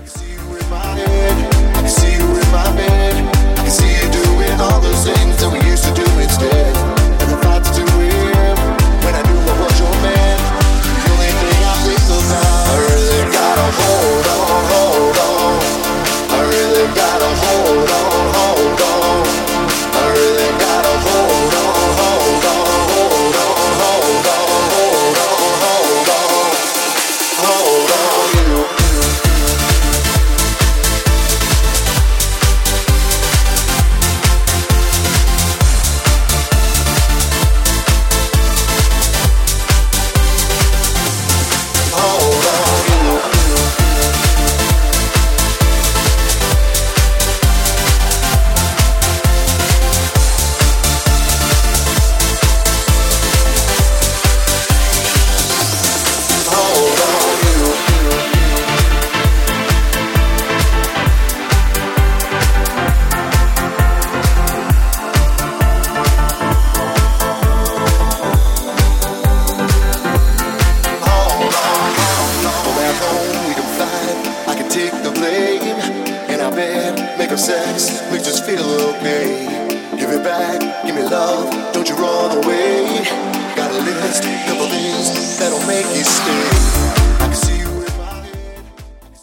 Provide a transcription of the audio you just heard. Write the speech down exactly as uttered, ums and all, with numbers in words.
Sex makes us feel okay. Give it back, give me love, don't you run away. Got a list, couple